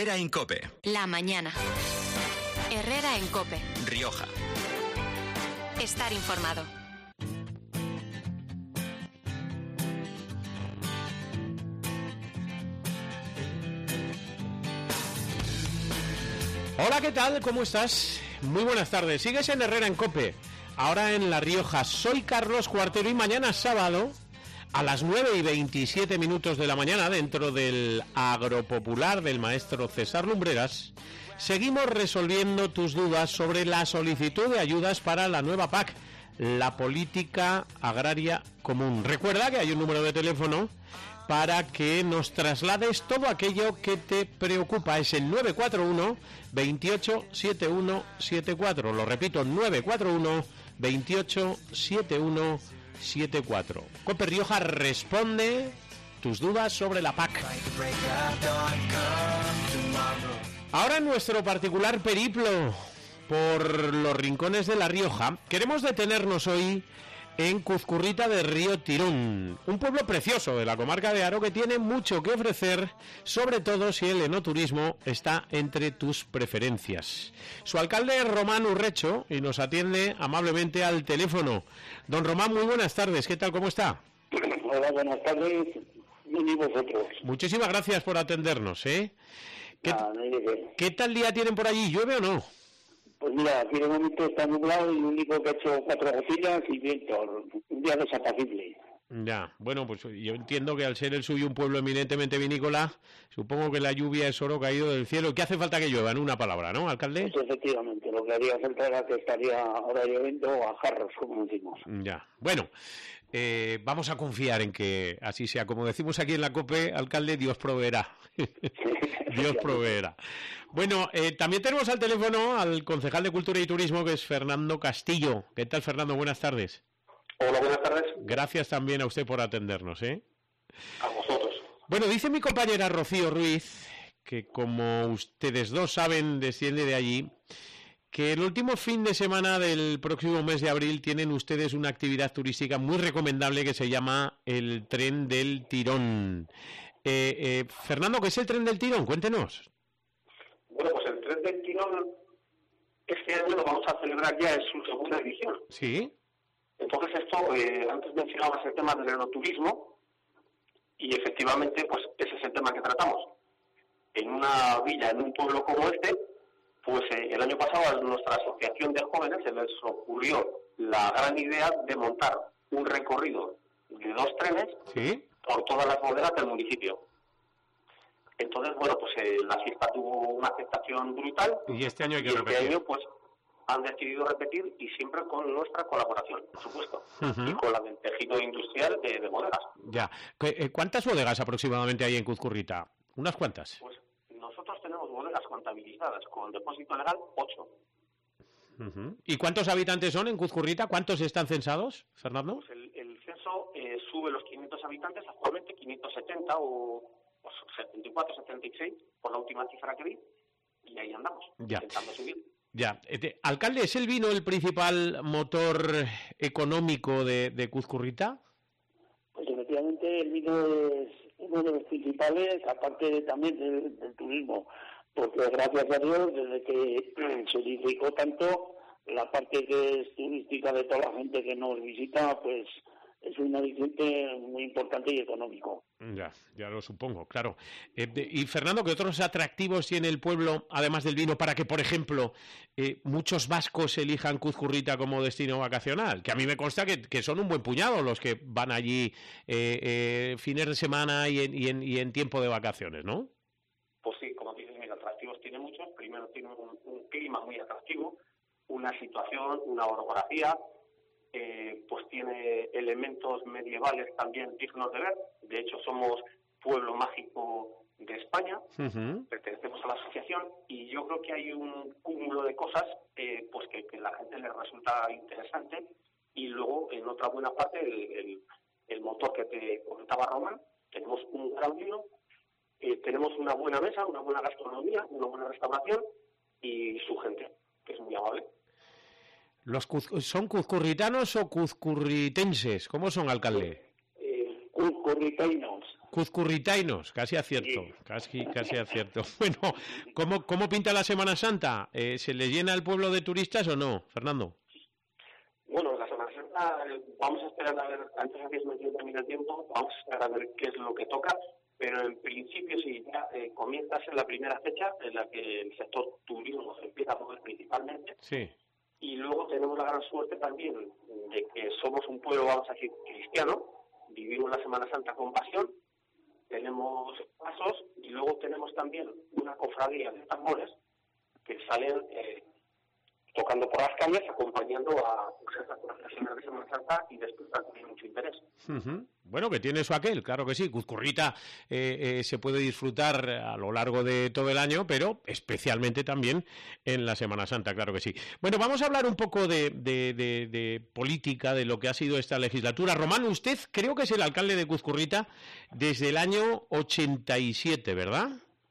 Herrera en COPE. La mañana. Herrera en COPE. Rioja. Estar informado. Hola, ¿qué tal? ¿Cómo estás? Muy buenas tardes. Sigues en Herrera en COPE. Ahora en La Rioja. Soy Carlos Cuartero y mañana sábado a las 9:27 de la mañana, dentro del Agropopular del maestro César Lumbreras, seguimos resolviendo tus dudas sobre la solicitud de ayudas para la nueva PAC, la Política Agraria Común. Recuerda que hay un número de teléfono para que nos traslades todo aquello que te preocupa. Es el 941 28 7174. Lo repito, 941 28 7174. COPE Rioja responde tus dudas sobre la PAC. Ahora, en nuestro particular periplo por los rincones de La Rioja, queremos detenernos hoy en Cuzcurrita de Río Tirón, un pueblo precioso de la comarca de Haro que tiene mucho que ofrecer, sobre todo si el enoturismo está entre tus preferencias. Su alcalde es Román Urrecho y nos atiende amablemente al teléfono. Don Román, muy buenas tardes, ¿qué tal, cómo está? Hola, buenas tardes, y vosotros. Muchísimas gracias por atendernos, ¿eh? ¿Qué tal día tienen por allí? ¿Llueve o no? Pues mira, aquí de momento está nublado y lo único que ha hecho 4 gotillas y viento, un día desapacible. Ya, bueno, pues yo entiendo que al ser el suyo un pueblo eminentemente vinícola, supongo que la lluvia es oro caído del cielo. ¿Qué hace falta que llueva? En una palabra, ¿no, alcalde? Pues efectivamente, lo que haría falta era que estaría ahora lloviendo a jarros, como decimos. Ya, bueno, vamos a confiar en que así sea. Como decimos aquí en la COPE, alcalde, Dios proveerá. Dios proveerá. Bueno, también tenemos al teléfono al concejal de Cultura y Turismo, que es Fernando Castillo. ¿Qué tal, Fernando? Buenas tardes. Hola, buenas tardes. Gracias también a usted por atendernos, ¿eh? A vosotros. Bueno, dice mi compañera Rocío Ruiz, que como ustedes dos saben, desciende de allí, que el último fin de semana del próximo mes de abril tienen ustedes una actividad turística muy recomendable que se llama el Tren del Tirón. Fernando, ¿qué es el Tren del Tirón? Cuéntenos. Bueno, pues el Tren del Tirón este año lo vamos a celebrar ya en su segunda edición. Sí. Entonces esto, antes mencionabas el tema del enoturismo y efectivamente pues ese es el tema que tratamos. En una villa, en un pueblo como este, pues el año pasado a nuestra asociación de jóvenes se les ocurrió la gran idea de montar un recorrido de 2 trenes, ¿sí?, por todas las bodegas del municipio. Entonces, bueno, pues la fiesta tuvo una aceptación brutal. Y este año hay que repetir. repetir. Este año, pues, han decidido repetir y siempre con nuestra colaboración, por supuesto. Uh-huh. Y con la del tejido industrial de bodegas. Ya. ¿Cuántas bodegas aproximadamente hay en Cuzcurrita? ¿Unas cuantas? Pues nosotros tenemos bodegas contabilizadas con depósito legal 8. Uh-huh. ¿Y cuántos habitantes son en Cuzcurrita? ¿Cuántos están censados, Fernando? Pues el censo sube los 500 habitantes, actualmente 570 o 74, 76, por la última cifra que vi, y ahí andamos, intentando subir. Ya. Alcalde, ¿es el vino el principal motor económico de Cuzcurrita? Pues efectivamente el vino es uno de los principales, aparte también del turismo, porque gracias a Dios, desde que se edificó tanto, la parte que es turística de toda la gente que nos visita, pues es un aliciente muy importante y económico. Ya lo supongo, claro. Y Fernando, ¿qué otros atractivos tiene el pueblo, además del vino, para que, por ejemplo, muchos vascos elijan Cuzcurrita como destino vacacional? Que a mí me consta que son un buen puñado los que van allí fines de semana y en tiempo de vacaciones, ¿no? Pues sí, como dices, mira, atractivos tiene muchos. Primero tiene un clima muy atractivo, una situación, una orografía, pues tiene elementos medievales también dignos de ver. De hecho, somos pueblo mágico de España, uh-huh. Pertenecemos a la asociación y yo creo que hay un cúmulo de cosas pues que la gente le resulta interesante. Y luego, en otra buena parte, el motor que te comentaba Román, tenemos un gran vino, tenemos una buena mesa, una buena gastronomía, una buena restauración y su gente, que es muy amable. ¿Son cuzcurritanos o cuzcurritenses? ¿Cómo son, alcalde? Cuzcurriteños. Cuzcurritainos, casi acierto, casi acierto. Bueno, ¿cómo pinta la Semana Santa? ¿Se le llena el pueblo de turistas o no, Fernando? Bueno, la Semana Santa vamos a esperar a ver, antes de que se termine el tiempo, vamos a esperar a ver qué es lo que toca, pero en principio sí, ya comienza a ser la primera fecha en la que el sector turismo se empieza a mover principalmente. Sí. Y luego tenemos la gran suerte también de que somos un pueblo, vamos a decir, cristiano, vivimos la Semana Santa con pasión, tenemos pasos y luego tenemos también una cofradía de tambores que salen tocando por las calles, acompañando a estas procesiones de Semana Santa y después también mucho interés. Uh-huh. Bueno, que tiene su aquel, claro que sí. Cuzcurrita se puede disfrutar a lo largo de todo el año, pero especialmente también en la Semana Santa, claro que sí. Bueno, vamos a hablar un poco de política, de lo que ha sido esta legislatura. Román, usted creo que es el alcalde de Cuzcurrita desde el año 87, ¿verdad?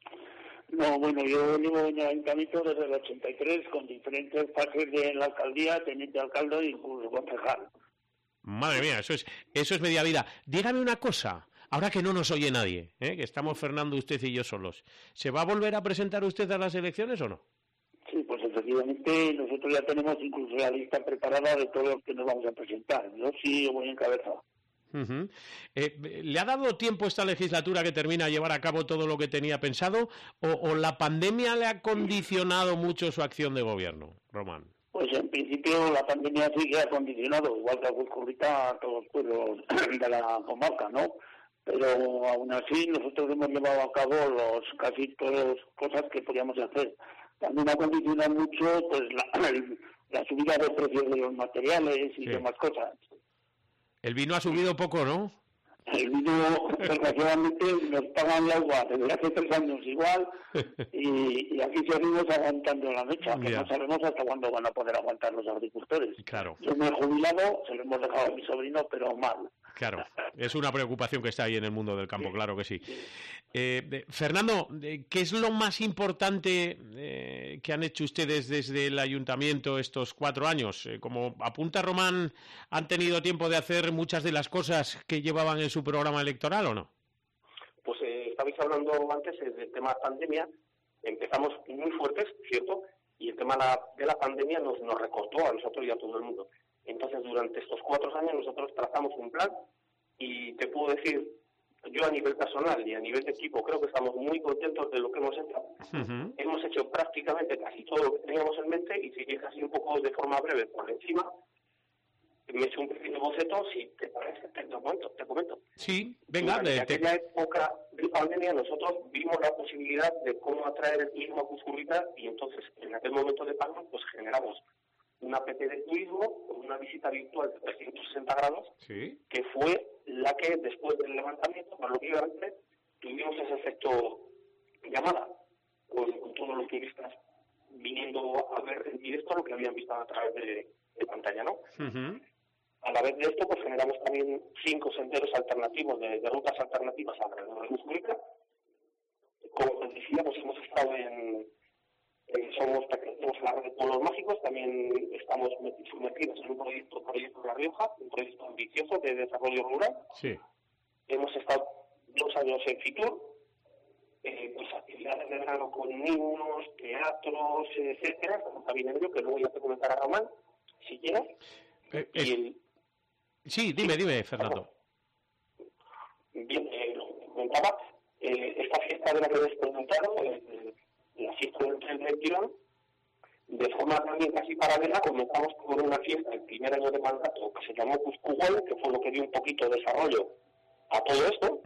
No, bueno, yo llevo en el ayuntamiento desde el 83 con diferentes fases de la alcaldía, teniente alcalde y concejal. Madre mía, eso es media vida. Dígame una cosa, ahora que no nos oye nadie, que estamos Fernando, usted y yo solos, ¿se va a volver a presentar usted a las elecciones o no? Sí, pues efectivamente nosotros ya tenemos incluso la lista preparada de todo lo que nos vamos a presentar. Yo sí voy en cabeza. Uh-huh. ¿Le ha dado tiempo esta legislatura que termina a llevar a cabo todo lo que tenía pensado o la pandemia le ha condicionado mucho su acción de gobierno, Román? Pues en principio la pandemia sí que ha condicionado, igual que a Cuzcurrita, a todos los pueblos de la comarca, ¿no? Pero aún así nosotros hemos llevado a cabo casi todas las cosas que podíamos hacer. También ha condicionado mucho pues la subida de precios de los materiales y demás cosas. El vino ha subido poco, ¿no? El vino, desgraciadamente, nos pagan el agua desde hace 3 años igual y aquí seguimos aguantando la mecha, que no sabemos hasta cuándo van a poder aguantar los agricultores. Claro. Yo me he jubilado, se lo hemos dejado a mi sobrino, pero mal. Claro, es una preocupación que está ahí en el mundo del campo, claro que sí. Fernando, ¿qué es lo más importante que han hecho ustedes desde el ayuntamiento estos 4 años? Como apunta Román, ¿han tenido tiempo de hacer muchas de las cosas que llevaban en su programa electoral o no? Pues estabais hablando antes del tema pandemia, empezamos muy fuertes, ¿cierto? Y el tema de la pandemia nos recortó a nosotros y a todo el mundo. Entonces, durante estos 4 años nosotros trazamos un plan y te puedo decir, yo a nivel personal y a nivel de equipo creo que estamos muy contentos de lo que hemos hecho. Uh-huh. Hemos hecho prácticamente casi todo lo que teníamos en mente y si quieres así un poco de forma breve por encima, me he hecho un pequeño boceto, si te parece, te comento. Sí, venga. En aquella época de pandemia nosotros vimos la posibilidad de cómo atraer el turismo a Cuzcurrita y entonces en aquel momento de pandemia pues generamos una app de turismo con una visita virtual de 360 grados, que fue la que después del levantamiento, lógicamente, tuvimos ese efecto llamada, con todos los turistas viniendo a ver en directo lo que habían visto a través de pantalla, ¿no? Uh-huh. A la vez de esto, pues generamos también 5 senderos alternativos, de rutas alternativas alrededor de Cuzcurrita. Como les decía, pues hemos estado somos la red de pueblos mágicos, también estamos sumergidos en un proyecto La Rioja, un proyecto ambicioso de desarrollo rural. Sí. Hemos estado 2 años en Fitur, pues actividades de verano con niños, teatros, etcétera. Estamos también en ello, que luego ya te comentará Román, si quieres. Sí, dime, Fernando. Bien, lo comentaba, esta fiesta de la que les preguntaron, la fiesta del tren del Tirón, de forma también casi paralela, comenzamos con una fiesta el primer año de mandato que se llamó Cuzcuguel, que fue lo que dio un poquito de desarrollo a todo esto.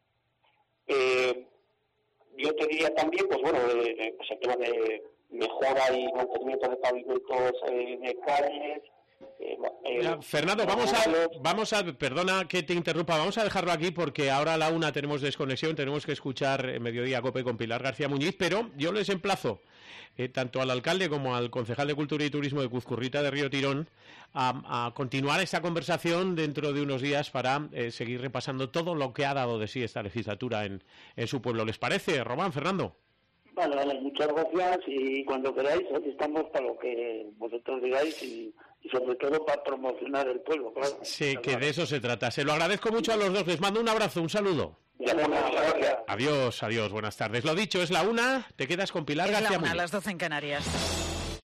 Yo te diría también, pues bueno, pues el tema de mejora y mantenimiento de pavimentos de calles. Fernando, vamos a, perdona que te interrumpa, vamos a dejarlo aquí porque ahora a la 1 tenemos desconexión, tenemos que escuchar Mediodía Cope con Pilar García Muñiz, pero yo les emplazo tanto al alcalde como al concejal de Cultura y Turismo de Cuzcurrita de Río Tirón a continuar esta conversación dentro de unos días para seguir repasando todo lo que ha dado de sí esta legislatura en su pueblo. ¿Les parece, Román, Fernando? Vale, muchas gracias y cuando queráis, aquí estamos para lo que vosotros digáis y y sobre todo para promocionar el pueblo, claro. Sí, que de eso se trata. Se lo agradezco mucho a los dos. Les mando un abrazo, un saludo. Gracias. Adiós, buenas tardes. Lo dicho, es la 1. Te quedas con Pilar Es García la 1, Muñoz. las 12 en Canarias.